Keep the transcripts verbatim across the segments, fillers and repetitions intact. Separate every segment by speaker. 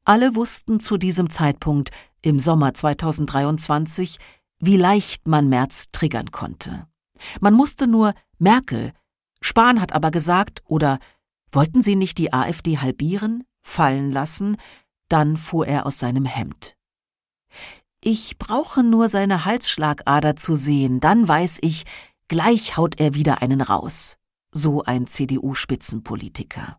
Speaker 1: Alle wussten zu diesem Zeitpunkt, im Sommer zweitausenddreiundzwanzig, wie leicht man Merz triggern konnte. Man musste nur Merkel, Spahn hat aber gesagt, oder wollten Sie nicht die AfD halbieren, fallen lassen, dann fuhr er aus seinem Hemd. Ich brauche nur seine Halsschlagader zu sehen, dann weiß ich, gleich haut er wieder einen raus, so ein C D U-Spitzenpolitiker.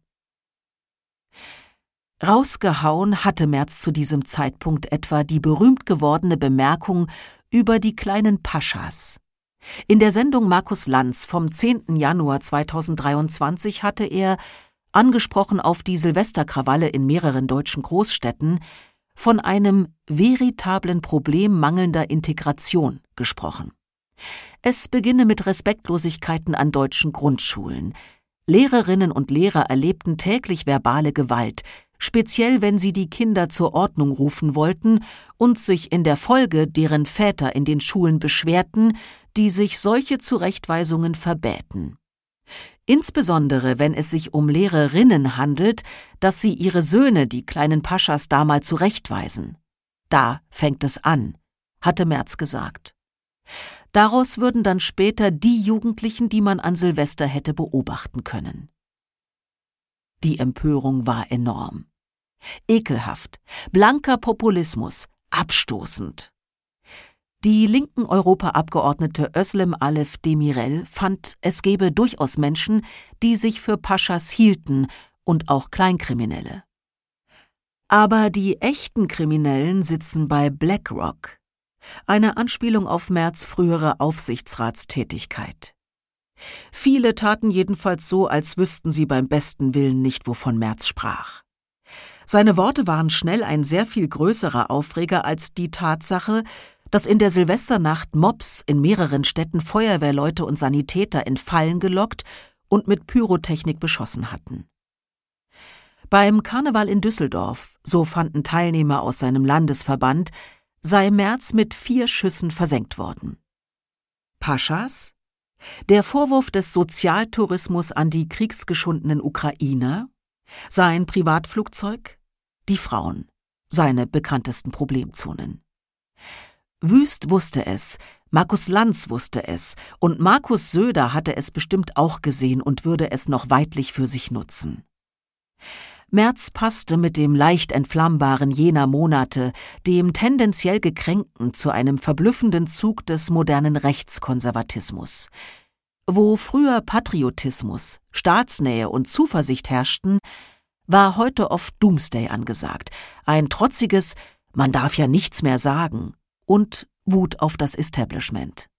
Speaker 1: Rausgehauen hatte Merz zu diesem Zeitpunkt etwa die berühmt gewordene Bemerkung über die kleinen Paschas. In der Sendung Markus Lanz vom zehnten Januar zweitausenddreiundzwanzig hatte er, angesprochen auf die Silvesterkrawalle in mehreren deutschen Großstädten, von einem veritablen Problem mangelnder Integration gesprochen. Es beginne mit Respektlosigkeiten an deutschen Grundschulen. Lehrerinnen und Lehrer erlebten täglich verbale Gewalt, speziell wenn sie die Kinder zur Ordnung rufen wollten und sich in der Folge deren Väter in den Schulen beschwerten, die sich solche Zurechtweisungen verbäten. Insbesondere wenn es sich um Lehrerinnen handelt, dass sie ihre Söhne, die kleinen Paschas, da mal zurechtweisen. Da fängt es an, hatte Merz gesagt. Daraus würden dann später die Jugendlichen, die man an Silvester hätte beobachten können. Die Empörung war enorm. Ekelhaft, blanker Populismus, abstoßend. Die linken Europaabgeordnete Özlem Alef Demirel fand, es gebe durchaus Menschen, die sich für Paschas hielten und auch Kleinkriminelle. Aber die echten Kriminellen sitzen bei BlackRock, eine Anspielung auf Merz' frühere Aufsichtsratstätigkeit. Viele taten jedenfalls so, als wüssten sie beim besten Willen nicht, wovon Merz sprach. Seine Worte waren schnell ein sehr viel größerer Aufreger als die Tatsache, dass in der Silvesternacht Mobs in mehreren Städten Feuerwehrleute und Sanitäter in Fallen gelockt und mit Pyrotechnik beschossen hatten. Beim Karneval in Düsseldorf, so fanden Teilnehmer aus seinem Landesverband, sei Merz mit vier Schüssen versenkt worden. Paschas? Der Vorwurf des Sozialtourismus an die kriegsgeschundenen Ukrainer? Sein Privatflugzeug? Die Frauen, seine bekanntesten Problemzonen. Wüst wusste es, Markus Lanz wusste es und Markus Söder hatte es bestimmt auch gesehen und würde es noch weidlich für sich nutzen. Merz passte mit dem leicht entflammbaren jener Monate, dem tendenziell gekränkten, zu einem verblüffenden Zug des modernen Rechtskonservatismus. Wo früher Patriotismus, Staatsnähe und Zuversicht herrschten, war heute oft Doomsday angesagt, ein trotziges »Man darf ja nichts mehr sagen« und Wut auf das Establishment.